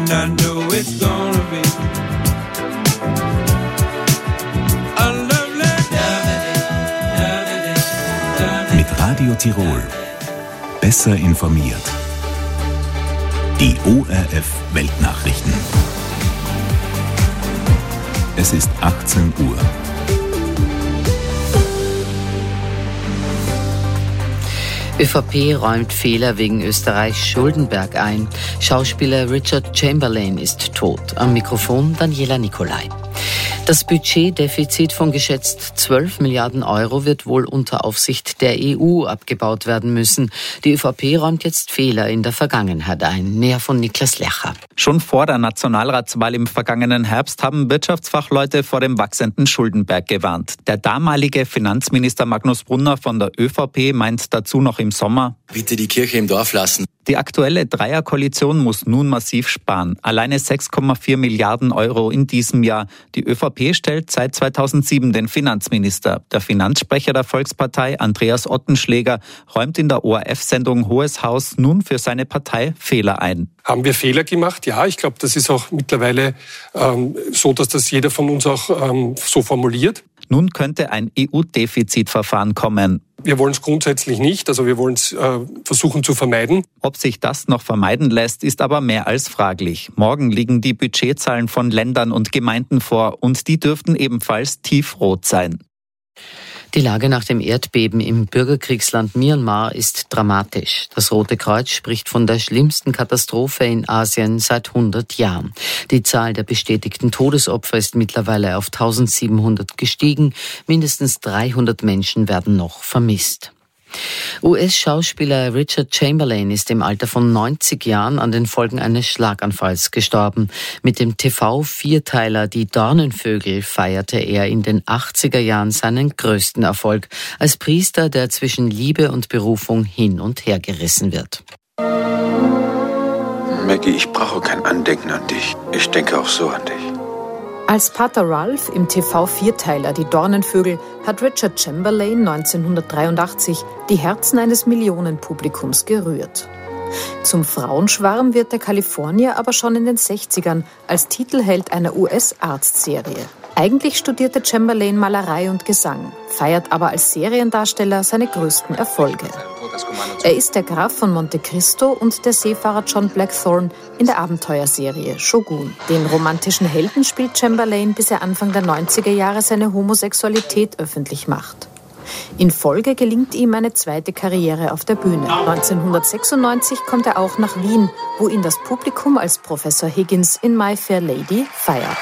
and I know it's gonna be a lovely day. Mit Radio Tirol. Besser informiert. Die ORF Weltnachrichten. Es ist 18 Uhr. ÖVP räumt Fehler wegen Österreichs Schuldenberg ein. Schauspieler Richard Chamberlain ist tot. Am Mikrofon Daniela Nicolai. Das Budgetdefizit von geschätzt 12 Milliarden Euro wird wohl unter Aufsicht der EU abgebaut werden müssen. Die ÖVP räumt jetzt Fehler in der Vergangenheit ein. Näher von Niklas Lercher. Schon vor der Nationalratswahl im vergangenen Herbst haben Wirtschaftsfachleute vor dem wachsenden Schuldenberg gewarnt. Der damalige Finanzminister Magnus Brunner von der ÖVP meint dazu noch im Sommer: Bitte die Kirche im Dorf lassen. Die aktuelle Dreierkoalition muss nun massiv sparen. Alleine 6,4 Milliarden Euro in diesem Jahr. Die ÖVP stellt seit 2007 den Finanzminister. Der Finanzsprecher der Volkspartei, Andreas Ottenschläger, räumt in der ORF-Sendung Hohes Haus nun für seine Partei Fehler ein. Haben wir Fehler gemacht? Ja, ich glaube, das ist auch mittlerweile so, dass das jeder von uns auch so formuliert. Nun könnte ein EU-Defizitverfahren kommen. Wir wollen es grundsätzlich nicht, also wir wollen es versuchen zu vermeiden. Ob sich das noch vermeiden lässt, ist aber mehr als fraglich. Morgen liegen die Budgetzahlen von Ländern und Gemeinden vor und die dürften ebenfalls tiefrot sein. Die Lage nach dem Erdbeben im Bürgerkriegsland Myanmar ist dramatisch. Das Rote Kreuz spricht von der schlimmsten Katastrophe in Asien seit 100 Jahren. Die Zahl der bestätigten Todesopfer ist mittlerweile auf 1700 gestiegen. Mindestens 300 Menschen werden noch vermisst. US-Schauspieler Richard Chamberlain ist im Alter von 90 Jahren an den Folgen eines Schlaganfalls gestorben. Mit dem TV-Vierteiler Die Dornenvögel feierte er in den 80er Jahren seinen größten Erfolg als Priester, der zwischen Liebe und Berufung hin und her gerissen wird. Maggie, ich brauche kein Andenken an dich. Ich denke auch so an dich. Als Pater Ralph im TV-Vierteiler Die Dornenvögel hat Richard Chamberlain 1983 die Herzen eines Millionenpublikums gerührt. Zum Frauenschwarm wird der Kalifornier aber schon in den 60ern als Titelheld einer US-Arztserie. Eigentlich studierte Chamberlain Malerei und Gesang, feiert aber als Seriendarsteller seine größten Erfolge. Er ist der Graf von Monte Cristo und der Seefahrer John Blackthorne in der Abenteuerserie Shogun. Den romantischen Helden spielt Chamberlain, bis er Anfang der 90er Jahre seine Homosexualität öffentlich macht. In Folge gelingt ihm eine zweite Karriere auf der Bühne. 1996 kommt er auch nach Wien, wo ihn das Publikum als Professor Higgins in My Fair Lady feiert.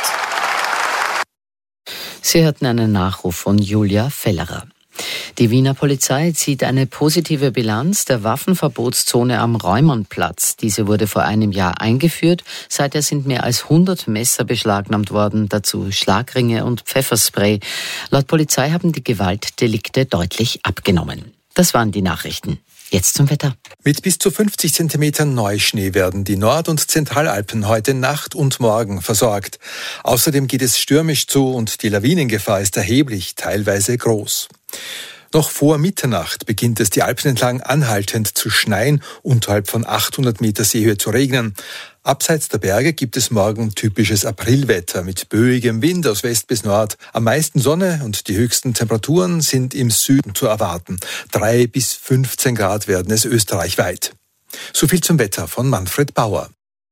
Sie hörten einen Nachruf von Julia Fellerer. Die Wiener Polizei zieht eine positive Bilanz der Waffenverbotszone am Reumannplatz. Diese wurde vor einem Jahr eingeführt. Seither sind mehr als 100 Messer beschlagnahmt worden, dazu Schlagringe und Pfefferspray. Laut Polizei haben die Gewaltdelikte deutlich abgenommen. Das waren die Nachrichten. Jetzt zum Wetter. Mit bis zu 50 Zentimetern Neuschnee werden die Nord- und Zentralalpen heute Nacht und morgen versorgt. Außerdem geht es stürmisch zu und die Lawinengefahr ist erheblich, teilweise groß. Noch vor Mitternacht beginnt es die Alpen entlang anhaltend zu schneien, unterhalb von 800 Meter Seehöhe zu regnen. Abseits der Berge gibt es morgen typisches Aprilwetter mit böigem Wind aus West bis Nord. Am meisten Sonne und die höchsten Temperaturen sind im Süden zu erwarten. 3 bis 15 Grad werden es österreichweit. So viel zum Wetter von Manfred Bauer.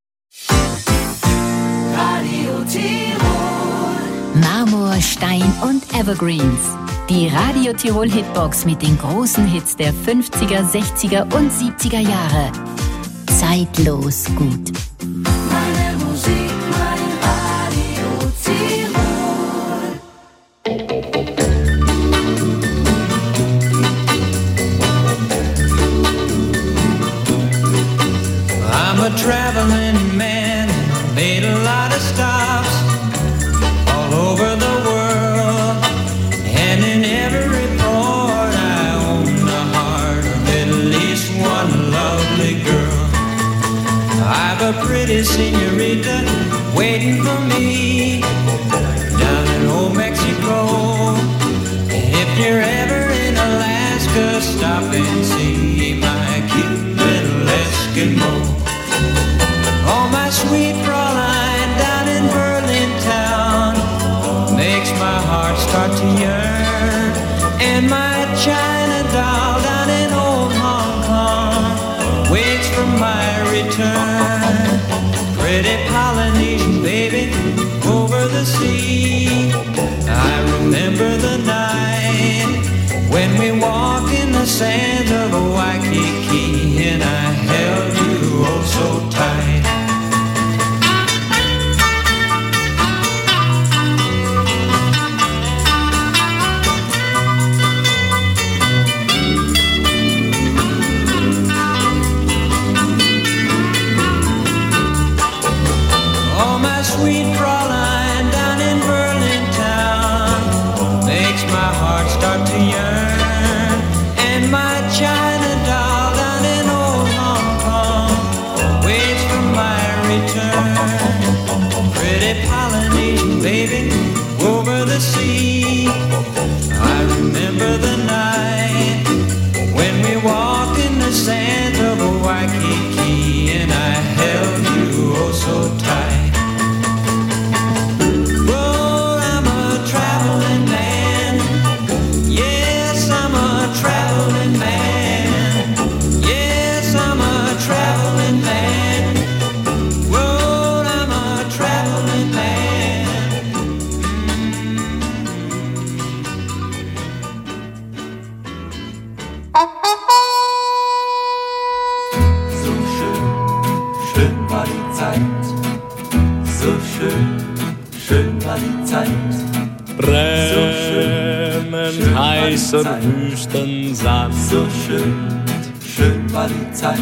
Radio Tirol. Marmor, Stein und Evergreens. Die Radio Tirol Hitbox mit den großen Hits der 50er, 60er und 70er Jahre. Zeitlos gut. Meine Musik, mein Radio Tirol. I'm a traveling man, made a lot of stops all over the world, and in every port I own the heart of at least one lovely girl. I've a pretty senorita waiting for me down in old Mexico. If you're ever in Alaska, stop and see my cute little Eskimo. Oh, my sweet brother. pretty Polynesian baby over the sea. I remember the night when we walked in the sands of Waikiki, and I held you oh so tight. Sweet Fraulein down in Berlin town makes my heart start to yearn, and my China doll down in old Hong Kong waits for my return. Pretty Polynesian baby over the sea. I remember the night when we walked in the sands of Waikiki, and I held you oh so tight. Brennend heißer Wüstensand. So schön, schön war die Zeit.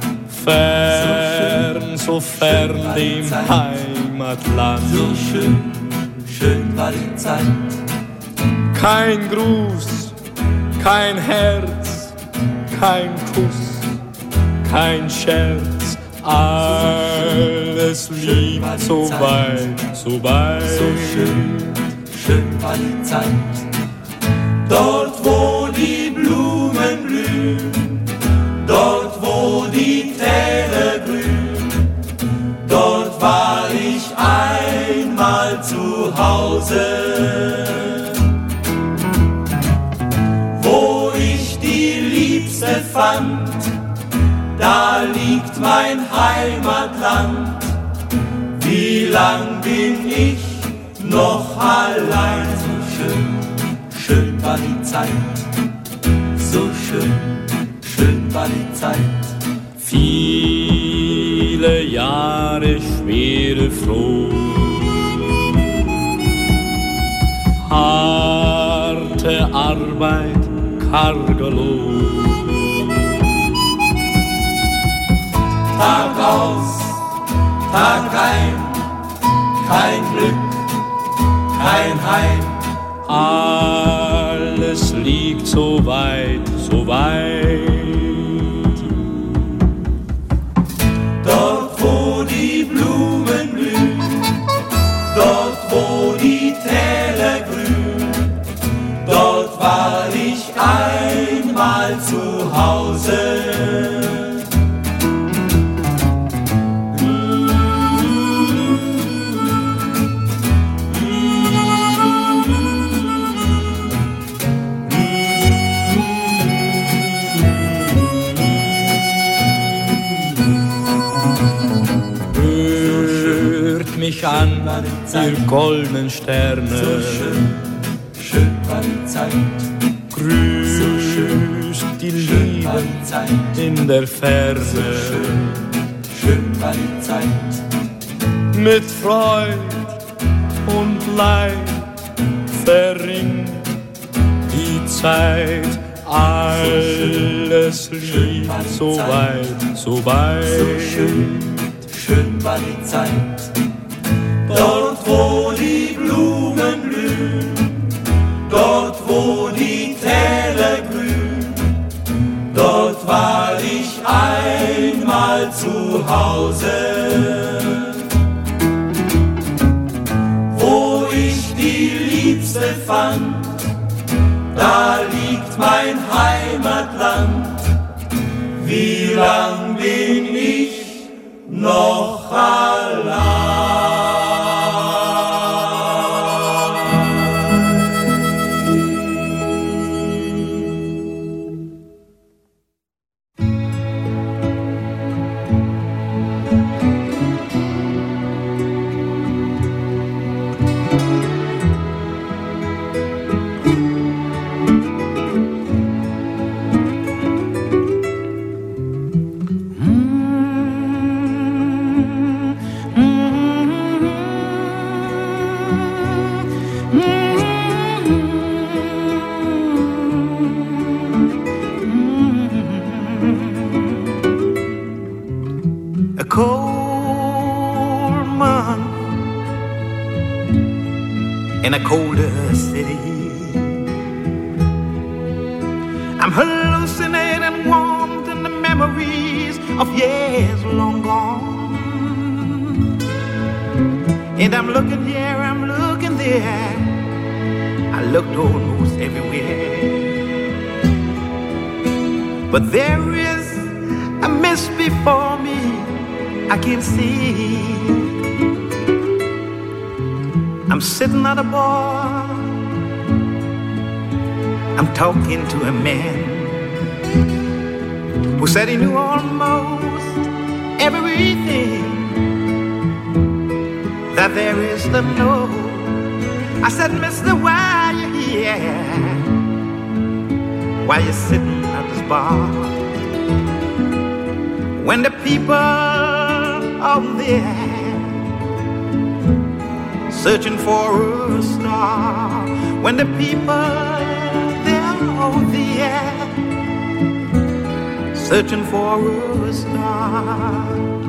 Fern, so fern dem Heimatland. So schön, schön war die Zeit. Kein Gruß, kein Herz, kein Kuss, kein Scherz. Alles liegt so weit, so weit. So schön, schön war die Zeit. Dort, wo die Blumen blühen, dort, wo die Täler grün, dort war ich einmal zu Hause. Wo ich die Liebste fand, da liegt mein Heimatland. Wie lang bin ich noch allein? So schön, schön war die Zeit. So schön, schön war die Zeit. Viele Jahre schwere Froh, harte Arbeit, karger Lohn. Tag aus, Tag ein, kein Glück, kein Heim. Alles liegt so weit, so weit. Dort, wo die Blumen blühen, dort, wo die Täler grün, dort war ich einmal zu Hause. Mich an, ihr goldenen Sterne. So schön, schön war die Zeit. Grüßt so schön, die Liebe in der Ferne. So schön, schön war die Zeit. Mit Freud und Leid verringt die Zeit. Alles liegt so weit, so weit. So schön, schön war die Zeit. Dort, wo die Blumen blühen, dort, wo die Täler grün, dort war ich einmal zu Hause. Wo ich die Liebste fand, da liegt mein Heimatland. Wie lang bin ich noch allein? woman in a colder city. I'm hallucinating warmth in the memories of years long gone. And I'm looking here, I'm looking there, I looked almost everywhere. But there is a mist before me I can't see. I'm sitting at a bar, I'm talking to a man who said he knew almost everything that there is to know. I said, Mister, why you here? Why you sitting at this bar? When the people out there searching for a star, when the people they're out there searching for a star.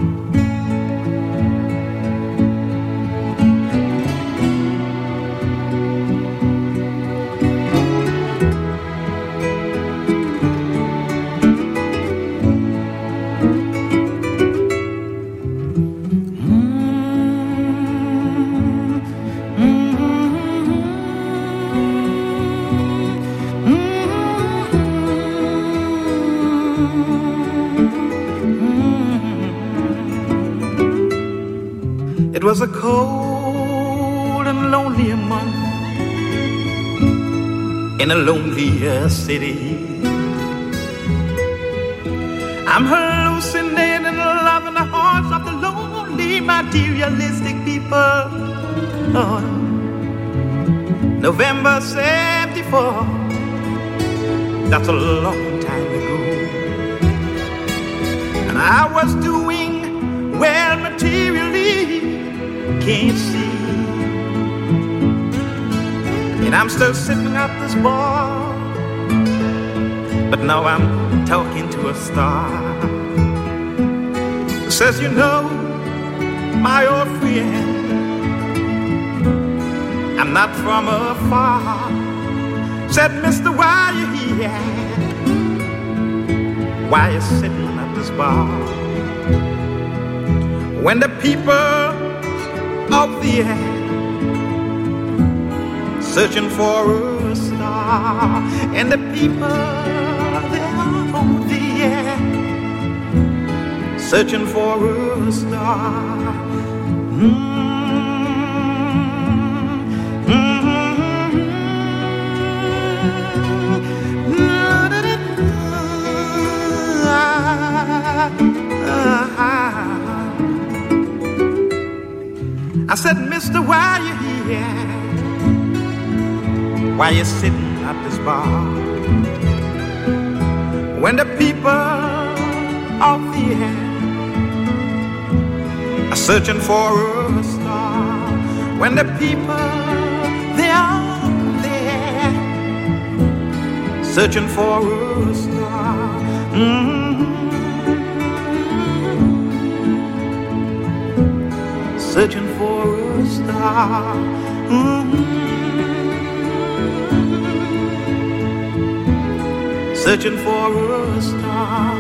It was a cold and lonely month in a lonelier city. I'm hallucinating love in the hearts of the lonely materialistic people. Oh, November 74, that's a long time ago. And I was doing well materially, can't see. And I'm still sitting at this bar, but now I'm talking to a star who says, you know, my old friend, I'm not from afar. Said, Mister, why you here? Why you sitting at this bar? When the people out there searching for a star, and the people they're out there searching for a star. I said, Mister, why you here? Why you sitting at this bar? When the people out there are searching for a star, when the people they are there searching for a star. Searching for a star. Searching for a star.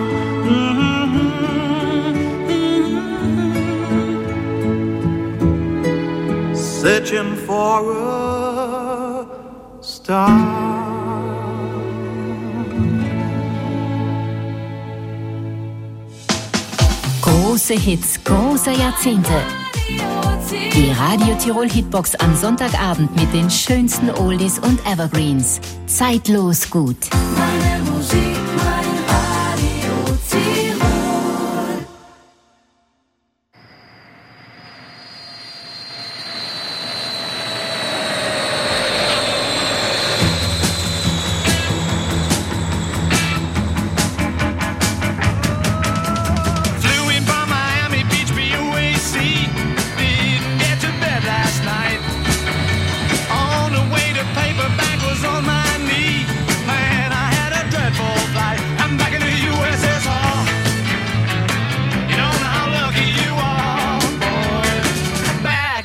Searching for a star. Große Hits großer Jahrzehnte. Die Radio Tirol Hitbox am Sonntagabend mit den schönsten Oldies und Evergreens. Zeitlos gut. Meine Musik, mein Radio Tirol. Flew in from Miami Beach, BUAC. Didn't get to bed last night. On the way to paperback was on my knee. Man, I had a dreadful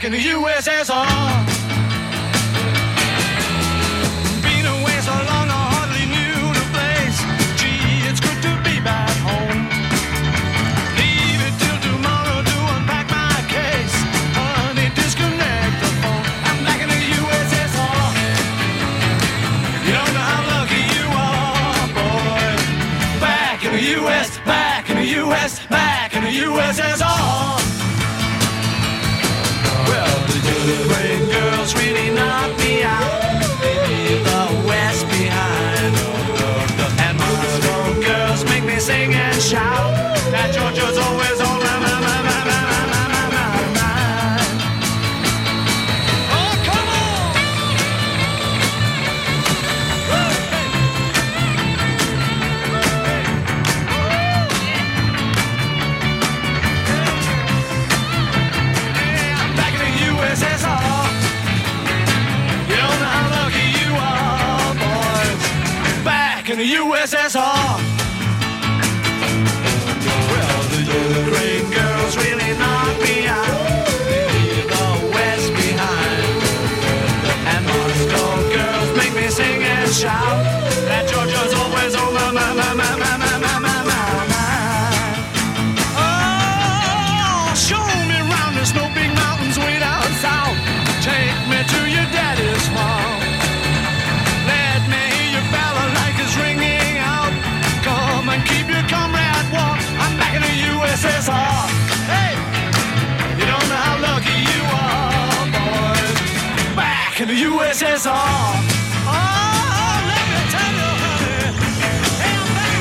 back in the USSR. Been away so long I hardly knew the place. Gee, it's good to be back home. Leave it till tomorrow to unpack my case. Honey, disconnect the phone. I'm back in the USSR. You don't know how lucky you are, boy. Back in the US, back in the US, back in the USSR. Well, the great girls really knock me out. They leave the West behind. And Moscow girls make me sing and shout. That Georgia's always on my mind. Oh, come on! I'm back in the USSR. You don't know how lucky you are, boys. Back in the USSR. Well, the Ukraine girls really knock me out. They leave the West behind. And Moscow girls make me sing and shout. That Georgia's always on my mind. Oh, show me round the snow big mountains way down south. Take me to your daddy's farm. Let me hear your balalaikas ringing out. Come and keep your comrade warm. I'm back in the USSR. Hey, you don't know how lucky you are, boys. Back in the USSR. Oh, let me tell you, honey. Hey, I'm back.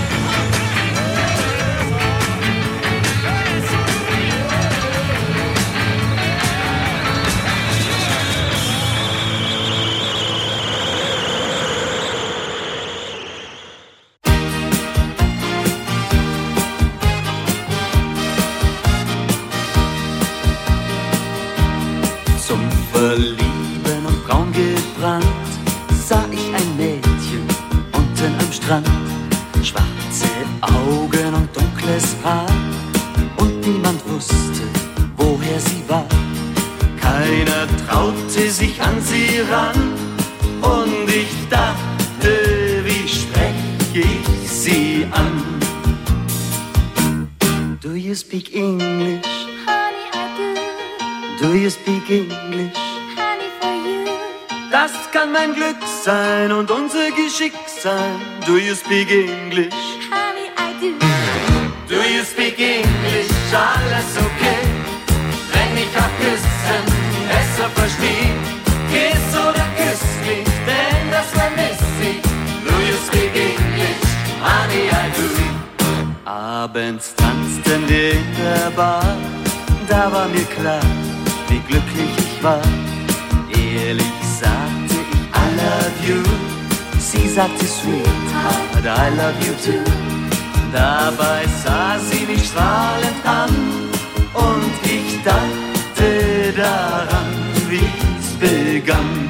Zum Verlieben und braun gebrannt sah ich ein Mädchen unten am Strand. Schwarze Augen und dunkles Haar und niemand wusste, woher sie war. Keiner traute sich an sie ran und ich dachte, wie spreche ich sie an? Do you speak English? Honey, I Do you speak English? Honey, for you. Das kann mein Glück sein und unser Geschick sein. Do you speak English? Honey, I do. Do you speak English? Alles okay, wenn ich auch küssen besser versteh. Kiss oder küss mich, denn das vermiss ich. Do you speak English? Honey, I do. Abends tanzten wir in der Bar, da war mir klar, wie glücklich ich war. Ehrlich sagte ich, I love you. Sie sagte, Sweetheart, I love you too. Dabei sah sie mich strahlend an und ich dachte daran, wie's begann.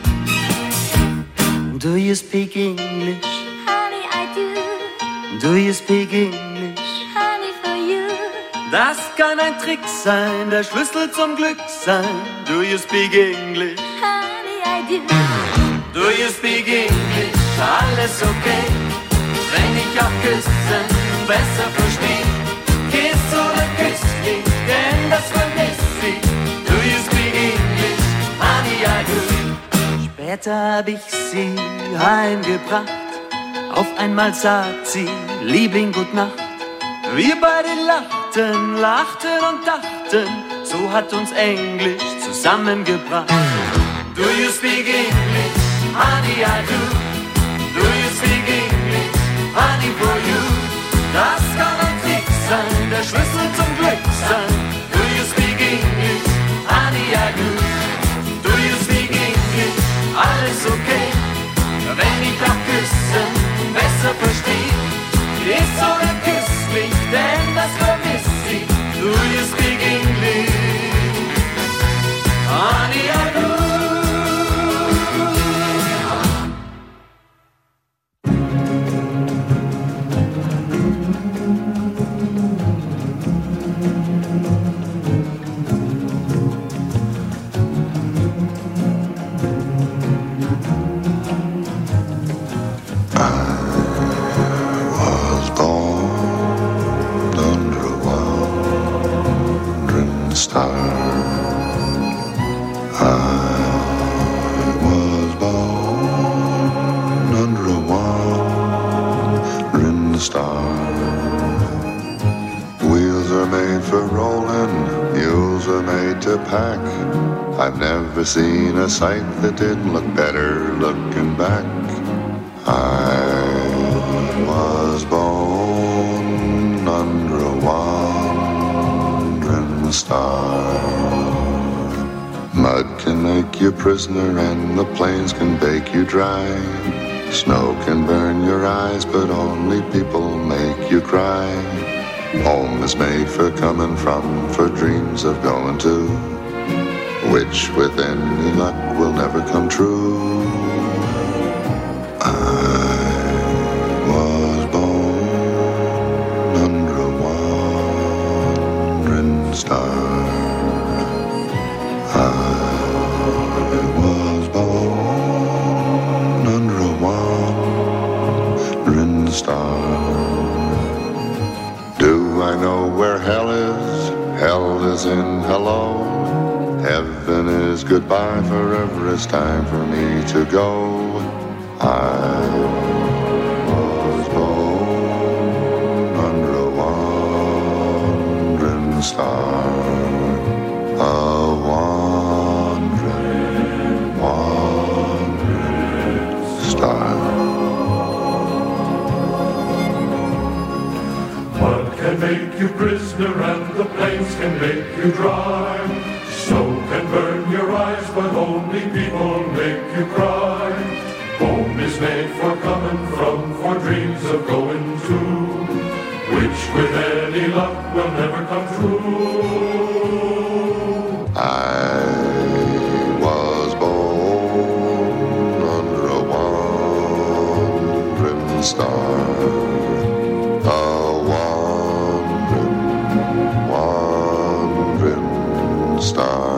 Do you speak English? Honey, I do. Do you speak English? Honey, for you. Das kann ein Trick sein, der Schlüssel zum Glück sein. Do you speak English? Honey, I do. Do you speak English? Alles okay, wenn ich auch küssen besser versteh. Kiss oder küss mich, denn das vermiss ich. Do you speak English? Honey, I do. Später hab ich sie heimgebracht. Auf einmal sagt sie, Liebling, gut Nacht. Wir beide lachten, lachten und dachten, so hat uns Englisch zusammengebracht. Do you speak English? Honey, I do. Do you speak English? Honey, for you. Das kann ein Trick sein, der Schlüssel zum Glück sein. Do you speak English? Honey, I do. Do you speak English? Alles okay, wenn ich auch küssen besser versteh. Kiss oder küss mich, denn das vermiss ich. Do you speak English? Honey, I do. clothes are made to pack. I've never seen a sight that didn't look better looking back. I was born under a wandering star. Mud can make you prisoner and the plains can bake you dry. Snow can burn your eyes, but only people make you cry. Home is made for coming from, for dreams of going to, which with any luck will never come true. I was born under a wandering star. I was born under a wandering star. Do I know where hell is? Hell is in hello. Heaven is goodbye, forever it's time for me to go. I was born under a wandering star. A wandering star. Mud can make you prisoner and the plains can make you dry. Snow can burn your eyes, but only people make you cry. Home is made for coming from, for dreams of going to, which with any luck will never come true. I was born under a wandering star. A wandering star.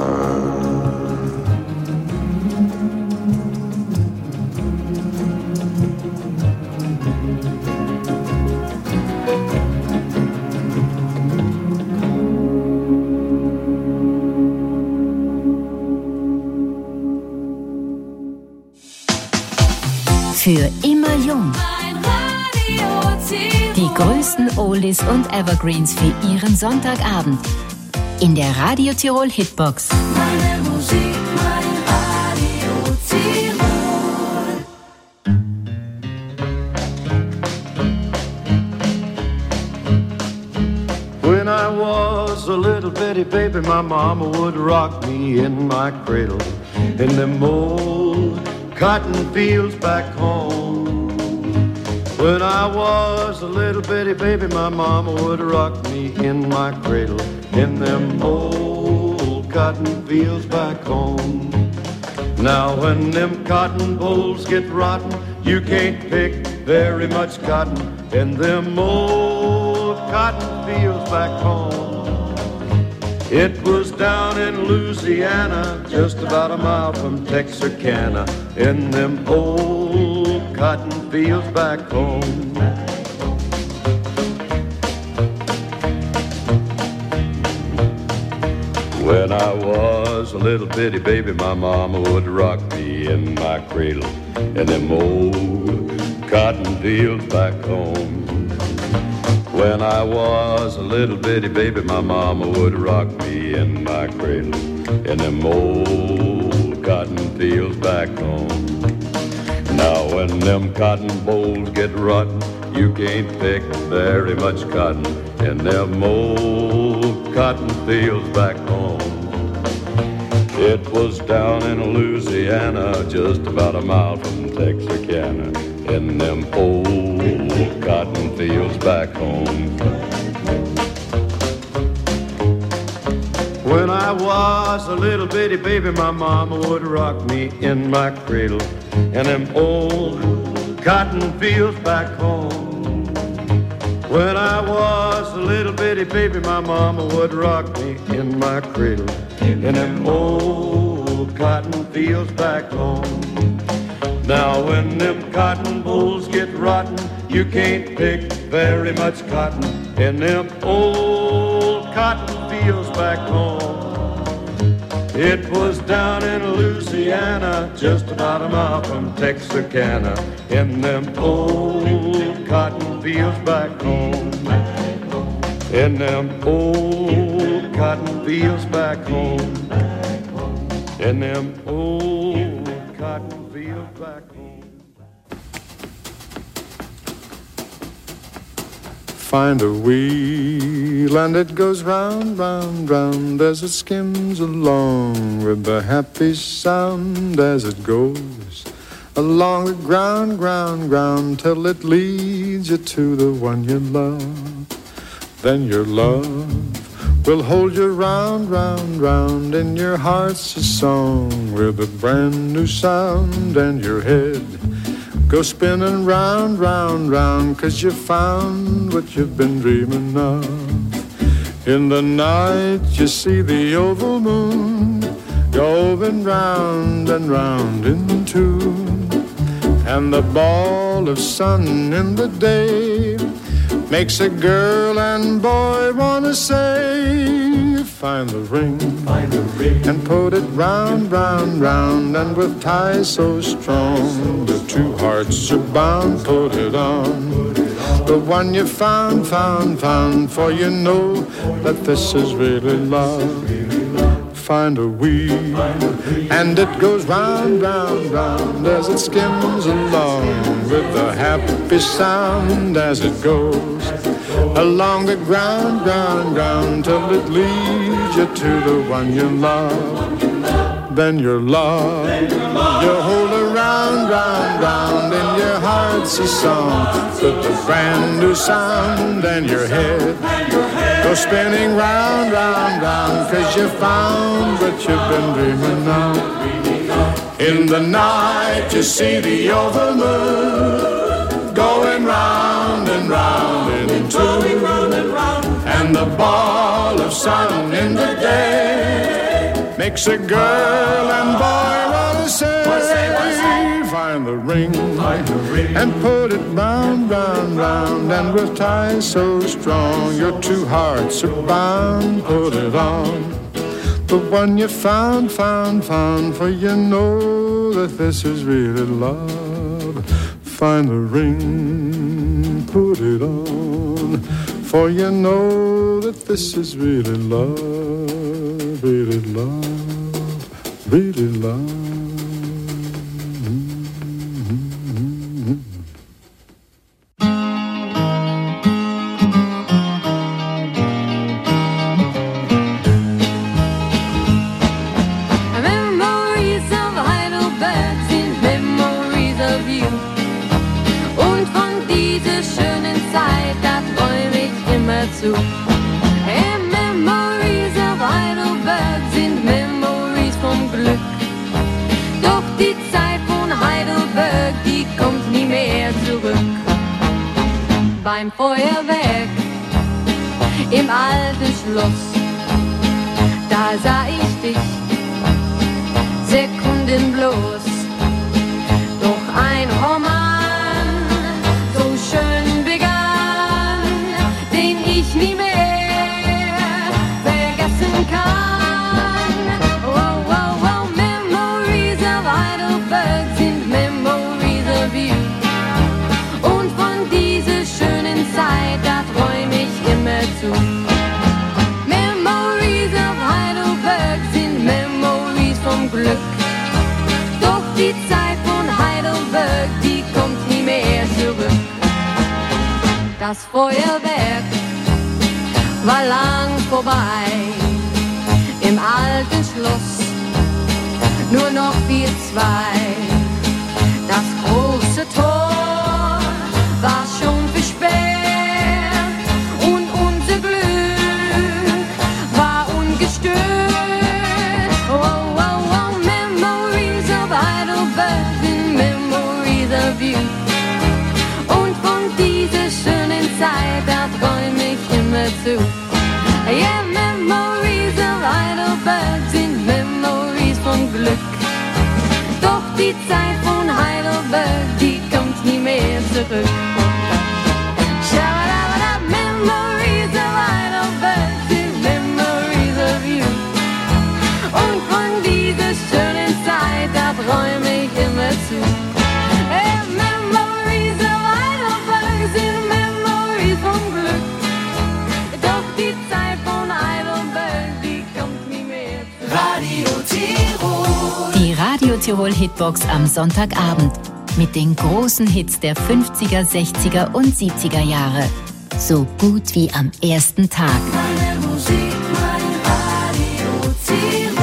Für immer jung. Die größten Oldies und Evergreens für Ihren Sonntagabend. In der Radio Tirol Hitbox. Meine Musik, mein Radio Tirol. When I was a little bitty baby, my mama would rock me in my cradle in them old cotton fields back home. When I was a little bitty baby, my mama would rock me in my cradle in them old cotton fields back home. Now when them cotton bolls get rotten, you can't pick very much cotton in them old cotton fields back home. It was down in Louisiana, just about a mile from Texarkana, in them old cotton fields back home. When I was a little bitty baby, my mama would rock me in my cradle in them old cotton fields back home. When I was a little bitty baby, my mama would rock me in my cradle in them old cotton fields back home. Now when them cotton bolls get rotten, you can't pick very much cotton in them old cotton fields back home. It was down in Louisiana, just about a mile from Texarkana, in them old cotton fields back home. When I was a little bitty baby, my mama would rock me in my cradle in them old cotton fields back home. When I was a little bitty baby, my mama would rock me in my cradle in them old cotton fields back home. Now when them cotton bolls get rotten, you can't pick very much cotton in them old cotton fields back home. It was down in Louisiana, just about a mile from Texarkana, in them old cotton fields back home. In them old cotton fields back home. In them old cotton fields back home. Find a wheel and it goes round, round, round as it skims along with the happy sound as it goes along the ground, ground, ground till it leads you to the one you love. Then your love will hold you round, round, round in your heart's a song with a brand new sound, and your head go spinning round, round, round 'cause you found what you've been dreaming of. In the night you see the oval moon going round and round in tune, and the ball of sun in the day makes a girl and boy wanna say, find the ring, and put it round, round, round, and with ties so strong the two hearts are bound. Put it on, the one you found, found, found, for you know that this is really love. Find a wheel, and it goes round, round, round as it skims along with a happy sound as it goes along the ground, ground, ground till it leads you to the one you love. Then your love, you hold her round, round, round in your heart's a song with a brand new sound, and your head go spinning round, round, round 'cause you found what you've been dreaming of. In the night you see the oval moon going round and round in tune, and the ball of sun in the day makes a girl and boy wanna say, find the ring, and put it round, round, round, and with ties so strong your two hearts are bound. Put it on, the one you found, found, found, for you know that this is really love. Find the ring, put it on, for you know that this is really love, really love, really love. Memories of Heidelberg sind Memories vom Glück. Doch die Zeit von Heidelberg, die kommt nie mehr zurück. Beim Feuerwerk im alten Schloss, da sah ich dich Sekunden bloß. Doch ein Roman so schön begann, den ich nie mehr vergessen kann. Oh, oh, oh, Memories of Heidelberg sind Memories of you. Und von dieser schönen Zeit, da träum ich immer zu. Memories of Heidelberg sind Memories vom Glück. Doch die Zeit von Heidelberg, die kommt nie mehr zurück. Das Feuerwerk war lang vorbei im alten Schloss, nur noch wir zwei. Das große Tor war schon versperrt und unser Glück war ungestört. Oh, oh, oh, Memories of Heidelberg sind Memories of you. Und von dieser schönen Zeit, da träum ich immer zu. Yeah, Memories of Heidelberg sind Memories vom Glück. Doch die Zeit von Heidelberg, die kommt nie mehr zurück. Shabba-dabba-da, Memories of Heidelberg sind Memories of you. Und von dieser schönen Zeit, da träum ich immer zu. Yeah, Memories of Heidelberg sind Memories vom Glück. Doch die Zeit von Heidelberg, Die Radio Tirol Hitbox am Sonntagabend mit den großen Hits der 50er, 60er und 70er Jahre. So gut wie am ersten Tag. Meine Musik, mein Radio Tirol.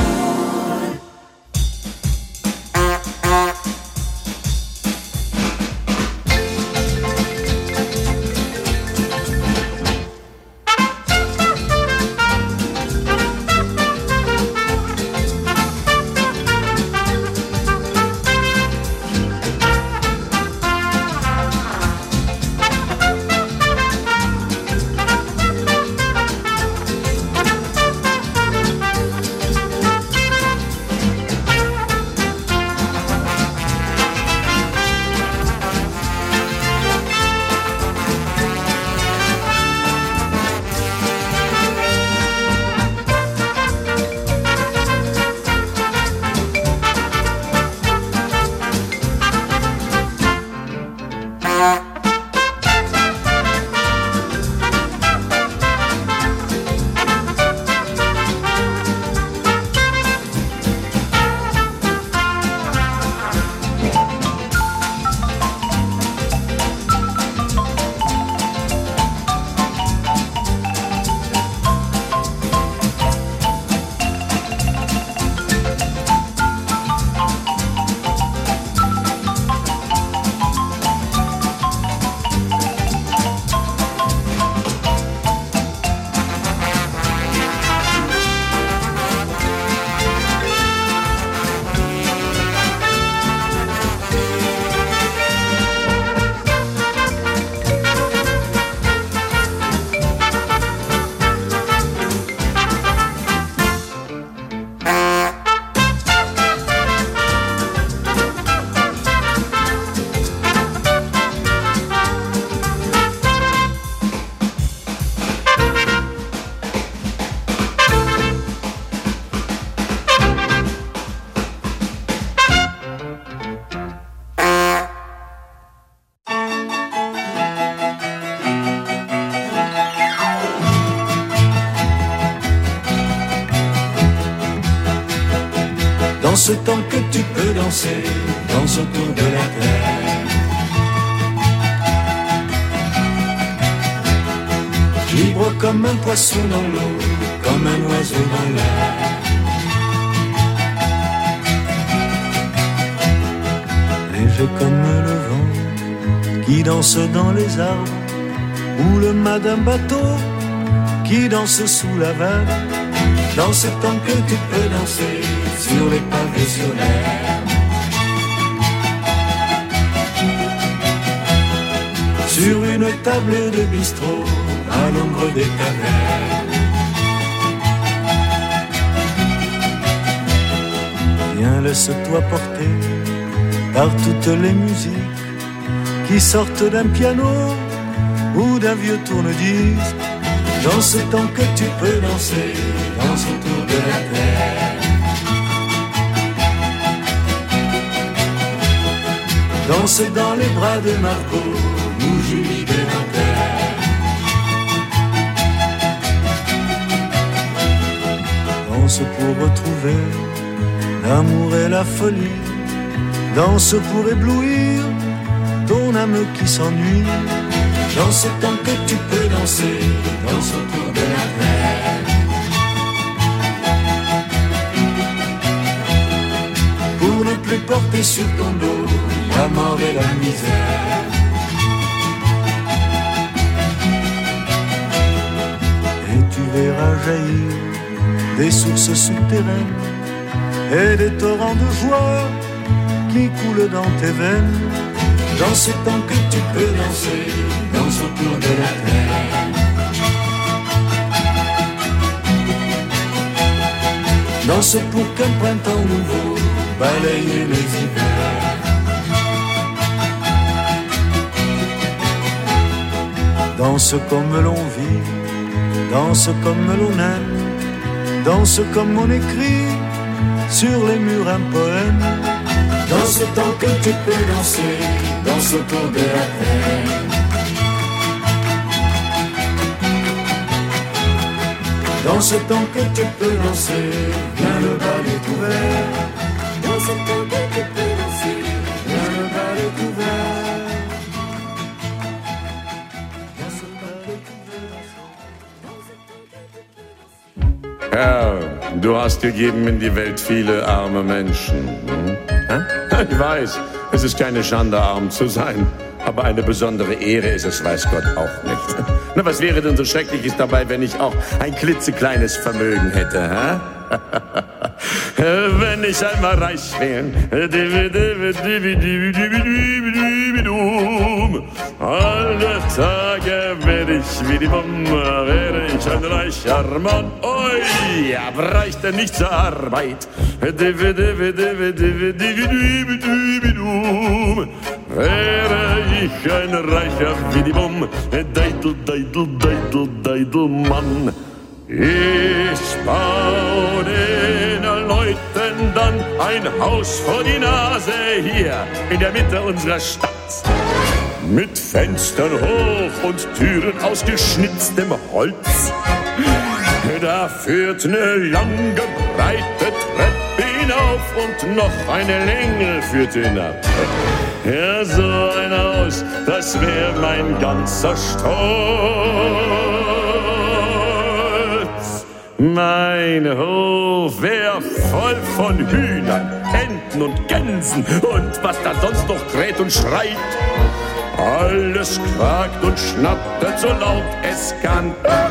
Dans ce temps que tu peux danser, danse autour de la terre. Libre comme un poisson dans l'eau, comme un oiseau dans l'air. Léger comme le vent qui danse dans les arbres, ou le mât d'un bateau qui danse sous la vague. Dans ce temps que tu peux danser sur les pavés, sur l'herbe, sur une table de bistrot à l'ombre des cavernes. Viens, laisse-toi porter par toutes les musiques qui sortent d'un piano ou d'un vieux tourne-disque. Dans ce temps que tu peux danser, danse autour de la terre. Danse dans les bras de Margot ou Julie de Nanterre. Danse pour retrouver l'amour et la folie. Danse pour éblouir ton âme qui s'ennuie. Dans ce temps que tu peux danser, danse autour de la terre. Pour ne plus porter sur ton dos la mort et la misère. Et tu verras jaillir des sources souterraines et des torrents de joie qui coulent dans tes veines. Dans ce temps que tu peux danser, danse autour de la terre. Danse pour qu'un printemps nouveau balaye les hivers. Danse comme l'on vit, danse comme l'on aime, danse comme on écrit sur les murs un poème. Dans ce temps que tu peux danser, danse autour de la terre. Dans ce temps que tu peux danser, viens le bal et toi. hast gegeben in die Welt viele arme Menschen. Ich weiß, es ist keine Schande, arm zu sein. Aber eine besondere Ehre ist es, weiß Gott, auch nicht. Na, was wäre denn so Schreckliches dabei, wenn ich auch ein klitzekleines Vermögen hätte, hä? Wenn ich einmal reich wäre. Alle Tage werde ich wie die Bombe, wäre ich ein reicher Mann. Oi, ja, bräuchte nicht zur Arbeit. Wäre ich ein reicher wie die Bombe, Deidel, Deidel, Deidel, Deidel, Mann. Ich bau den Leuten dann ein Haus vor die Nase hier in der Mitte unserer Stadt. Mit Fenstern hoch und Türen aus geschnitztem Holz. Da führt eine lange, breite Treppe hinauf und noch eine Länge führt hinab. Ja, so ein Haus, das wär mein ganzer Stolz. Mein Hof wär voll von Hühnern, Enten und Gänsen und was da sonst noch kräht und schreit. Alles quakt und schnattert so laut es kann.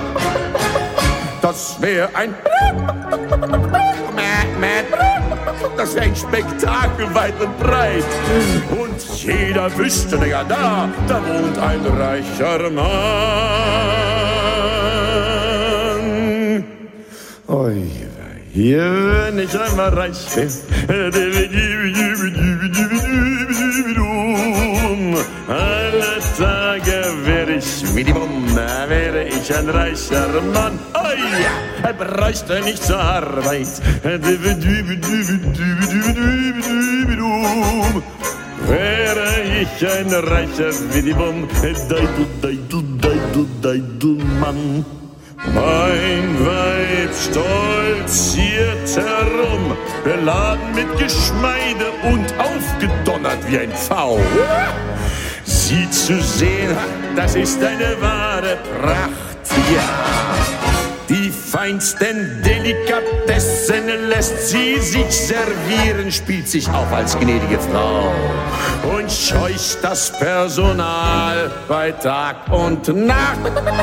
Das wär ein das wär ein Spektakel weit und breit. Und jeder wüsste, ja, da wohnt ein reicher Mann. Oi, hier, wenn ich einmal reich bin. Alle Tage wäre ich wie die Bombe, wäre ich ein reicher Mann. Oh ja, bräuchte nicht zur Arbeit. Wäre ich ein reicher wie die Bombe, Deidel, Deidel, Deidel, Deidel, Mann. Mein Weib stolziert herum, beladen mit Geschmeide und aufgedonnert wie ein Pfau. Sie zu sehen, das ist eine wahre Pracht, ja. Die feinsten Delikatessen lässt sie sich servieren, spielt sich auf als gnädige Frau und scheucht das Personal bei Tag und Nacht.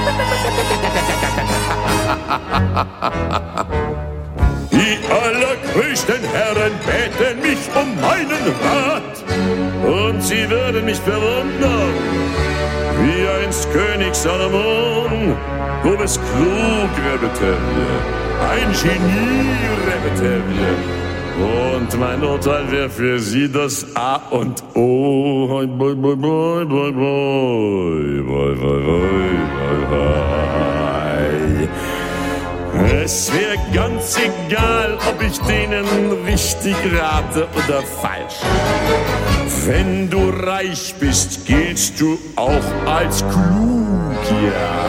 Die allergrößten Herren beten mich um meinen Rat und sie würden mich bewundern, wie einst König Salomon. Du bist klug, Rebetevje, ein Genie, Rebetevje. Und mein Urteil wäre für sie das A und O. Boi, boi, boi, boi, boi, boi, boi, boi, boi. Es wäre ganz egal, ob ich denen richtig rate oder falsch. Wenn du reich bist, giltst du auch als klug, ja.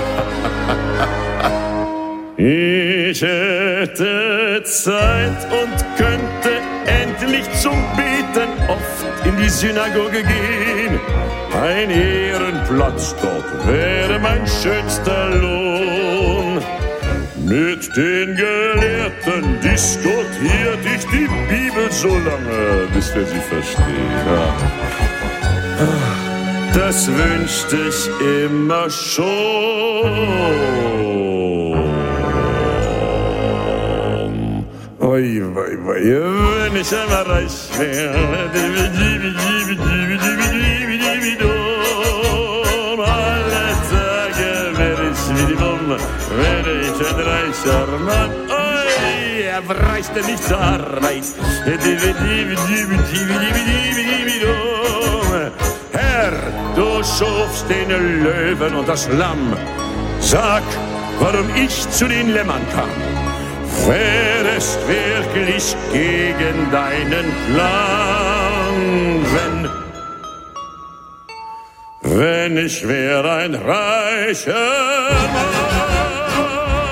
Ich hätte Zeit und könnte endlich zum Beten oft in die Synagoge gehen. Ein Ehrenplatz dort wäre mein schönster Lohn. Mit den Gelehrten diskutiert ich die Bibel so lange, bis wir sie verstehen. Das wünschte ich immer schon. Oi, oi, oi, wenn ich einmal reich wäre. Alle Tage wäre ich wie die Bombe, wäre ich ein reicher Mann. Oi, er bräuchte nicht zur Arbeit. Herr, du schufst den Löwen und das Lamm. Sag, warum ich zu den Lämmern kam. Wär es wirklich gegen deinen Plan, wenn ich wär ein reicher Mann.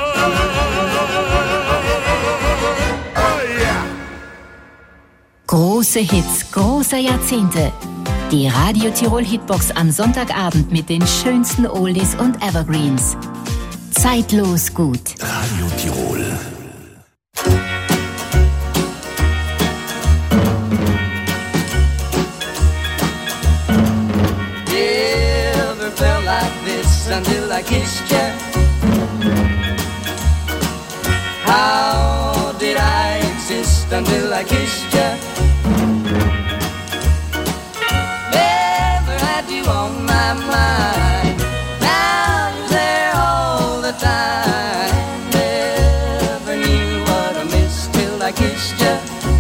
Oh yeah. Große Hits, großer Jahrzehnte. Die Radio Tirol Hitbox am Sonntagabend mit den schönsten Oldies und Evergreens. Zeitlos gut. Radio Tirol. I kissed you? How did I exist until I kissed you? Never had you on my mind. Now you're there all the time. Never knew what I missed till I kissed you.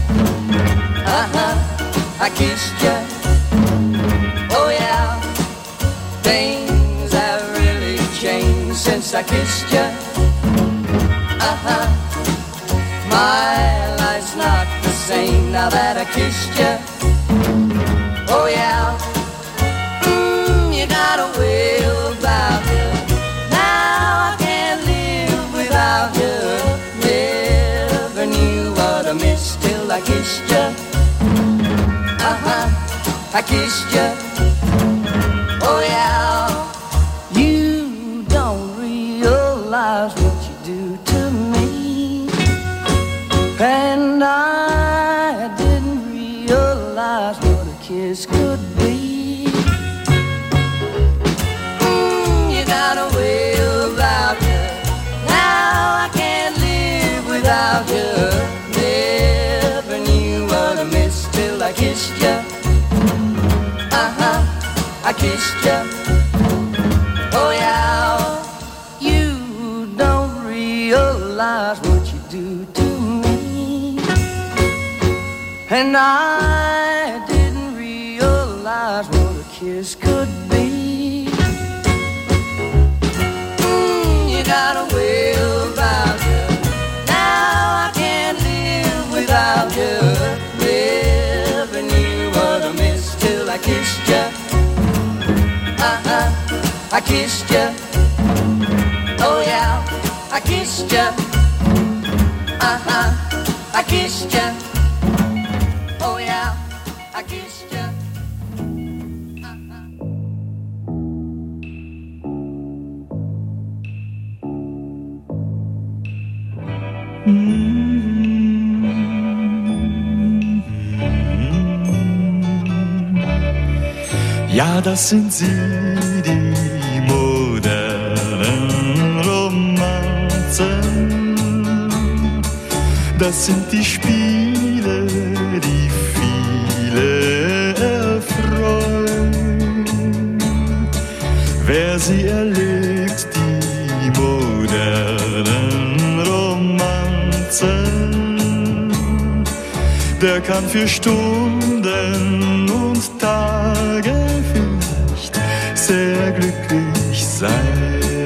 I kissed you. Oh yeah, things have really changed since I kissed you. My life's not the same now that I kissed you. Oh yeah, you got a way about you. Now I can't live without you. Never knew what I missed till I kissed you. I kissed you. Oh yeah, you don't realize what you do to me, and I didn't realize what a kiss could be. You got a way about you. Now I can't live without you. Never knew what I missed till I kissed you. I kissed you. Oh yeah, you don't realize what you do to me, and I didn't realize what a kiss could be. You got a way about you. Now I can't live without you. Never knew what I missed till I kissed you. I kissed you. Oh yeah, I kissed you. I kissed you. Oh yeah, I kissed you. Ja, das sind sie, die modernen Romanzen. Das sind die Spiele, die viele erfreuen. Wer sie erlebt, die modernen Romanzen, der kann für Stunden und Tage vielleicht sehr glücklich sein.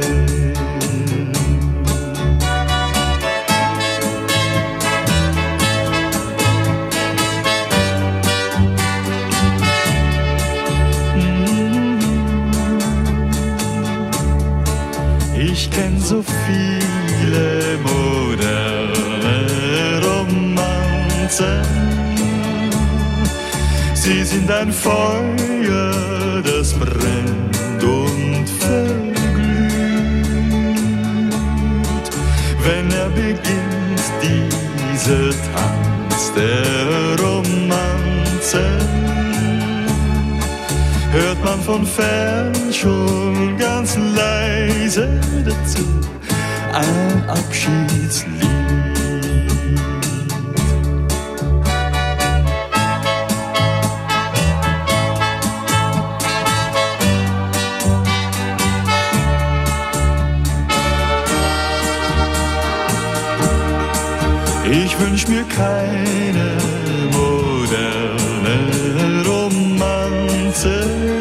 Ich kenn so viele moderne Romanzen. Sie sind ein Feuer, das brennt und verglüht. Wenn er beginnt, dieser Tanz der Romanzen, hört man von fern schon ganz leise dazu ein Abschiedslied. Ich wünsch mir keine moderne Romanze,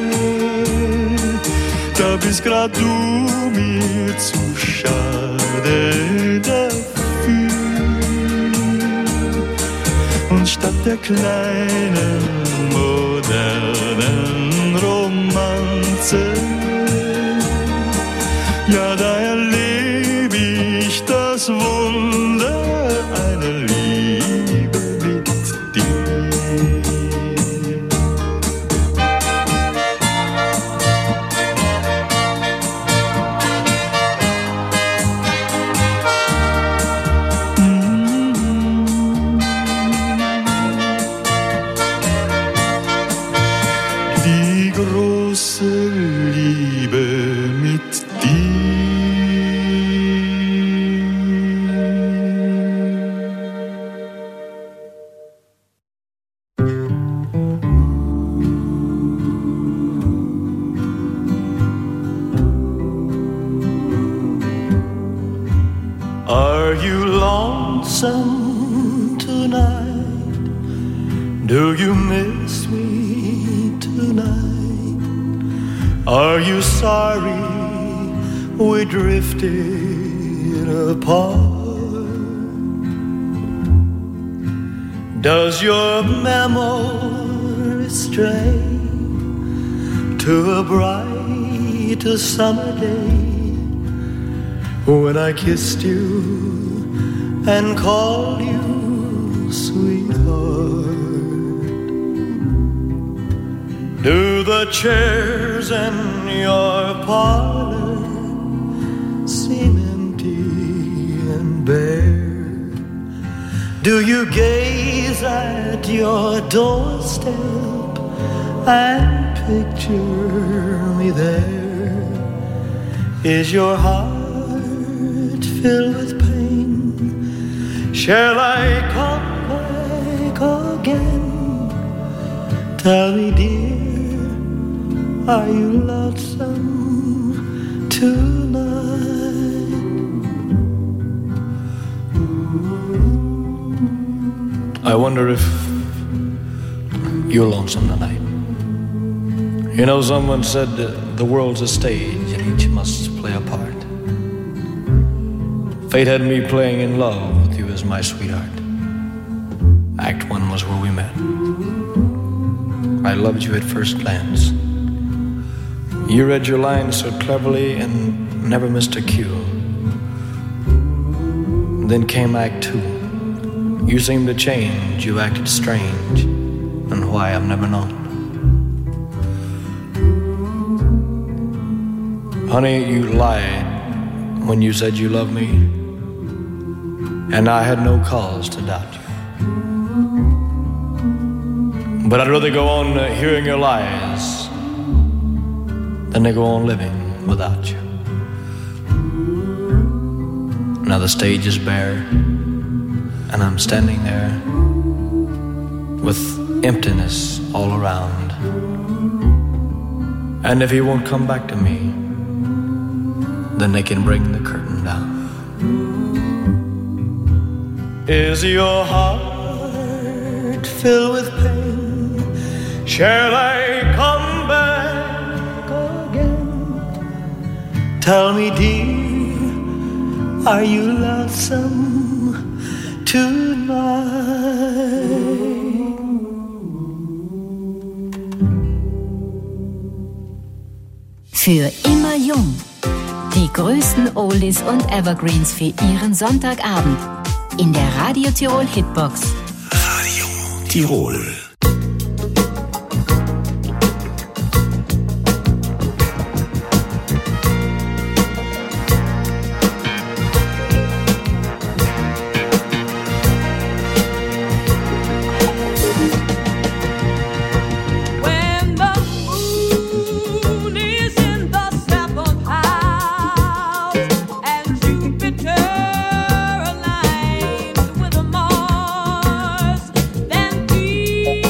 da bist grad du mir zu schade dafür. Und statt der kleinen modernen Romanze, ja, da erleb ich das Wunder einer Liebe mit dir. Die große Liebe lonesome tonight? Do you miss me tonight? Are you sorry we drifted apart? Does your memory stray to a bright summer day when I kissed you and called you sweetheart? Do the chairs in your parlor seem empty and bare? Do you gaze at your doorstep and picture me there? Is your heart filled with pain? Shall I come back again? Tell me, dear, are you lonesome tonight? I wonder if you're lonesome tonight. You know, someone said the world's a stage and each must play a part. Fate had me playing in love with you as my sweetheart. Act 1 was where we met. I loved you at first glance. You read your lines so cleverly and never missed a cue. Then came Act 2. You seemed to change, you acted strange, and why I've never known. Honey, you lied when you said you loved me, and I had no cause to doubt you. But I'd rather go on hearing your lies than to go on living without you. Now the stage is bare, and I'm standing there with emptiness all around. And if he won't come back to me, then they can bring the curtain down. Is your heart filled with pain? Shall I come back again? Tell me, dear, are you lonesome tonight? Für immer jung. Die größten Oldies und Evergreens für Ihren Sonntagabend. In der Radio Tirol Hitbox. Radio Tirol. Then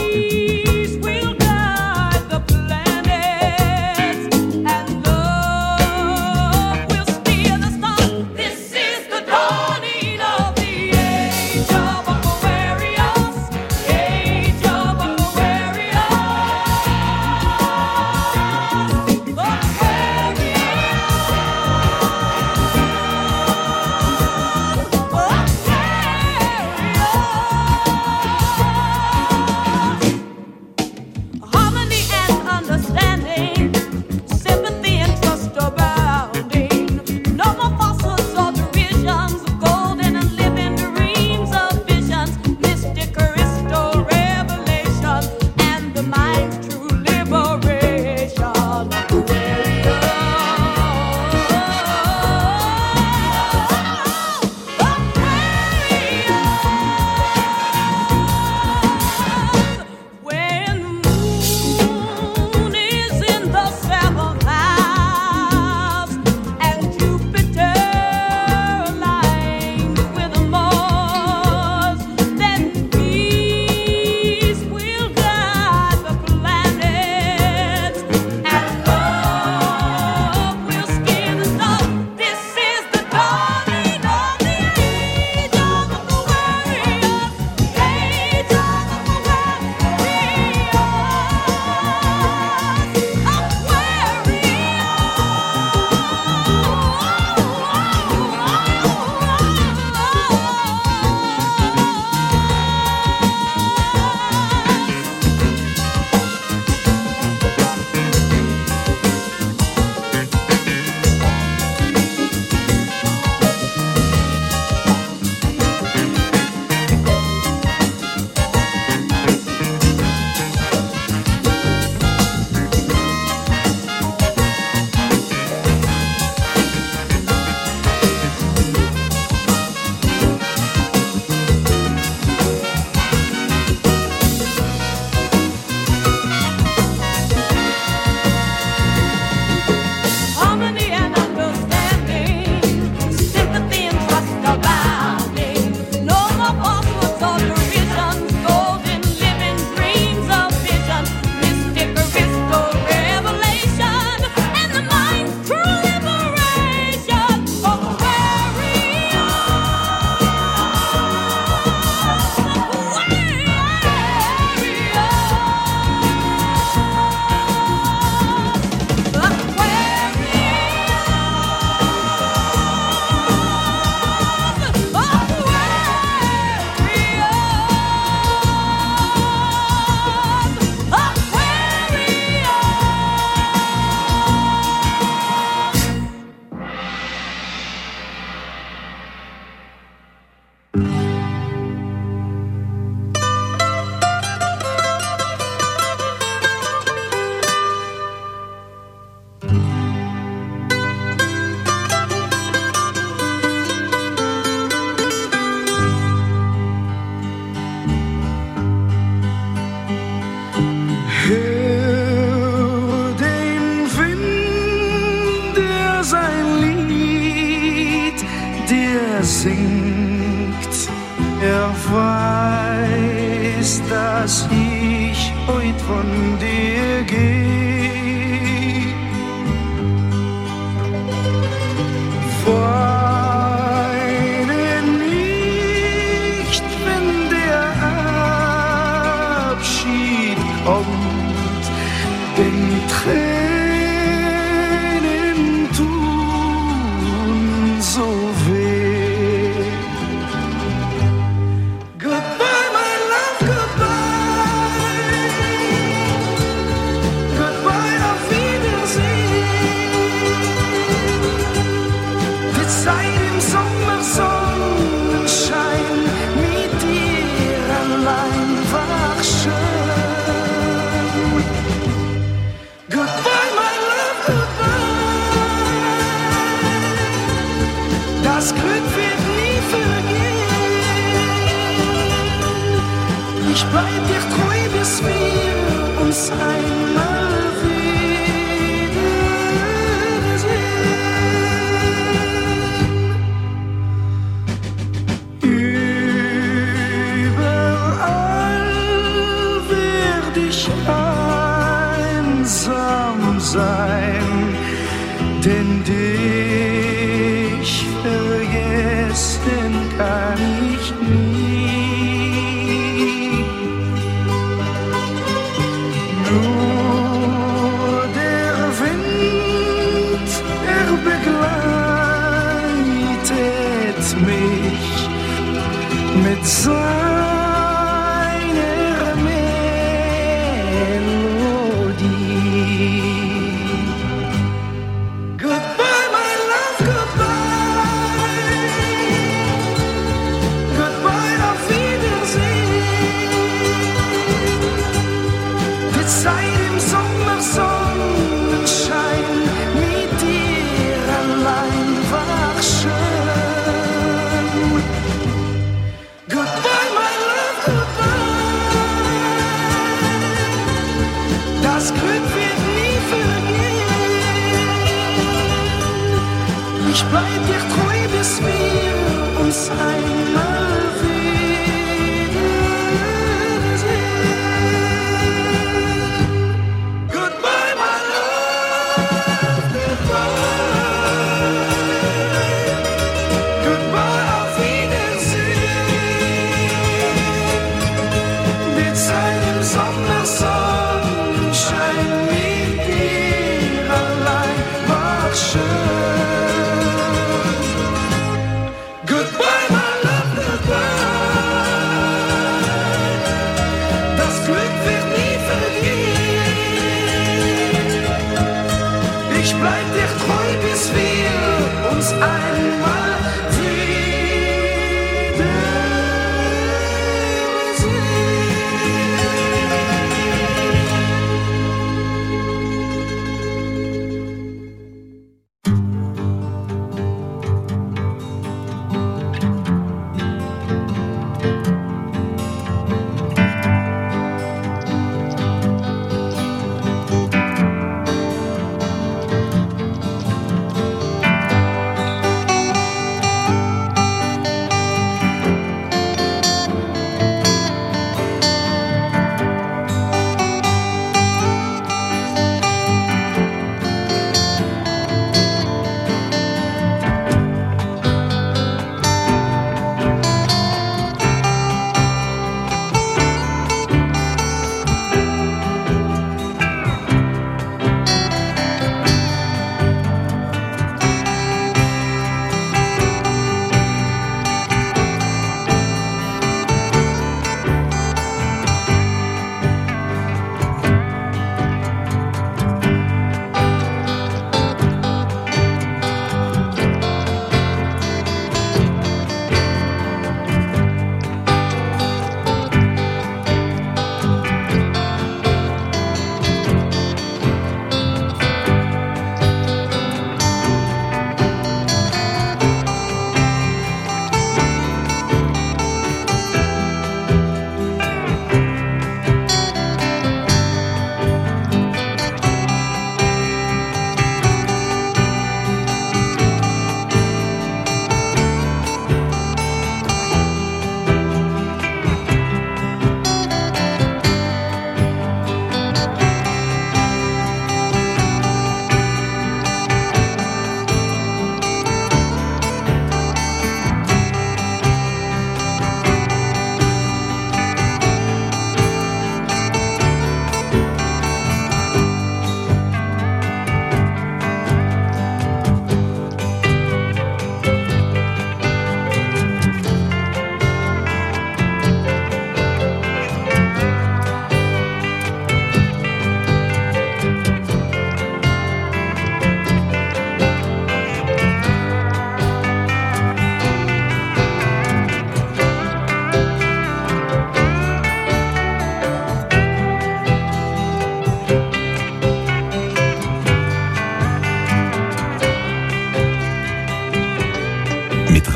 ist, dass ich heut von dir geh. Weine nicht, wenn der Abschied kommt, denn Tränen tun so weh. Goodbye, my love, goodbye. Goodbye, auf Wiedersehen. Die Zeit im Sommersonnenschein mit dir allein war schön. Goodbye, my love, goodbye. Das Glück wird nie vergehen. Ich bleib dir treu, bis wir uns einmal wiedersehen. Überall werd ich einsam sein, denn dich vergessen kann ich nie. Nur der Wind, er begleitet mich mit seiner Melodie. Goodbye, my love, goodbye. Goodbye, auf Wiedersehen. Die Zeit im Sommersonnenschein mit dir allein war schön. Goodbye, my love, goodbye. Das Glück wird nie vergehen. Ich bleib dir treu, bis wir uns einmal wiedersehen. Goodbye, my love, goodbye. Goodbye, auf Wiedersehen. Die Zeit im Sommersonnenschein mit dir allein war schön. Goodbye, my love.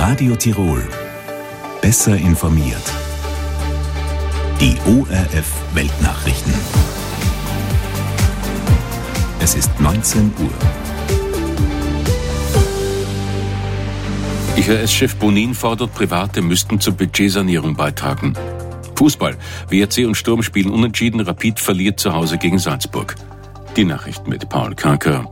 Radio Tirol. Besser informiert. Die ORF Weltnachrichten. Es ist 19 Uhr. IHS-Chef Bonin fordert, Private müssten zur Budgetsanierung beitragen. Fußball. WRC und Sturm spielen unentschieden. Rapid verliert zu Hause gegen Salzburg. Die Nachrichten mit Paul Karker.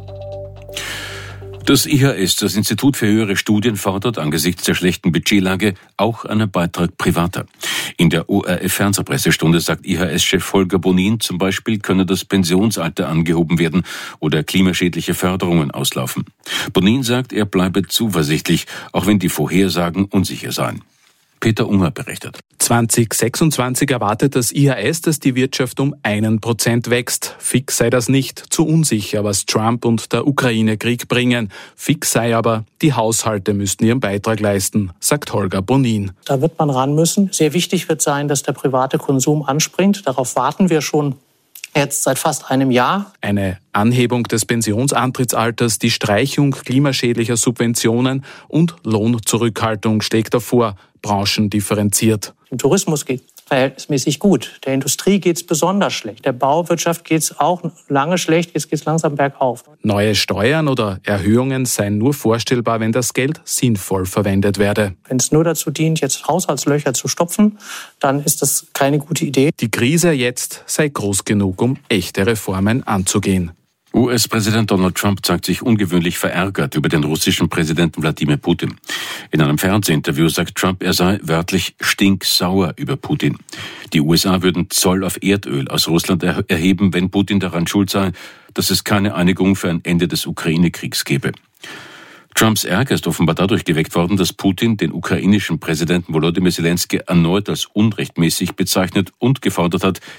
Das IHS, das Institut für höhere Studien, fordert angesichts der schlechten Budgetlage auch einen Beitrag Privater. In der ORF-Fernsehpressestunde sagt IHS-Chef Holger Bonin, zum Beispiel könne das Pensionsalter angehoben werden oder klimaschädliche Förderungen auslaufen. Bonin sagt, er bleibe zuversichtlich, auch wenn die Vorhersagen unsicher seien. Peter Unger berichtet. 2026 erwartet das IHS, dass die Wirtschaft um 1% wächst. Fix sei das nicht, zu unsicher, was Trump und der Ukraine-Krieg bringen. Fix sei aber, die Haushalte müssten ihren Beitrag leisten, sagt Holger Bonin. Da wird man ran müssen. Sehr wichtig wird sein, dass der private Konsum anspringt. Darauf warten wir schon jetzt seit fast einem Jahr. Eine Anhebung des Pensionsantrittsalters, die Streichung klimaschädlicher Subventionen und Lohnzurückhaltung schlägt er vor, branchendifferenziert. Im Tourismus geht es verhältnismäßig gut. Der Industrie geht es besonders schlecht. Der Bauwirtschaft geht es auch lange schlecht. Jetzt geht es langsam bergauf. Neue Steuern oder Erhöhungen seien nur vorstellbar, wenn das Geld sinnvoll verwendet werde. Wenn es nur dazu dient, jetzt Haushaltslöcher zu stopfen, dann ist das keine gute Idee. Die Krise jetzt sei groß genug, um echte Reformen anzugehen. US-Präsident Donald Trump zeigt sich ungewöhnlich verärgert über den russischen Präsidenten Wladimir Putin. In einem Fernsehinterview sagt Trump, er sei wörtlich stinksauer über Putin. Die USA würden Zoll auf Erdöl aus Russland erheben, wenn Putin daran schuld sei, dass es keine Einigung für ein Ende des Ukraine-Kriegs gebe. Trumps Ärger ist offenbar dadurch geweckt worden, dass Putin den ukrainischen Präsidenten Volodymyr Zelensky erneut als unrechtmäßig bezeichnet und gefordert hat,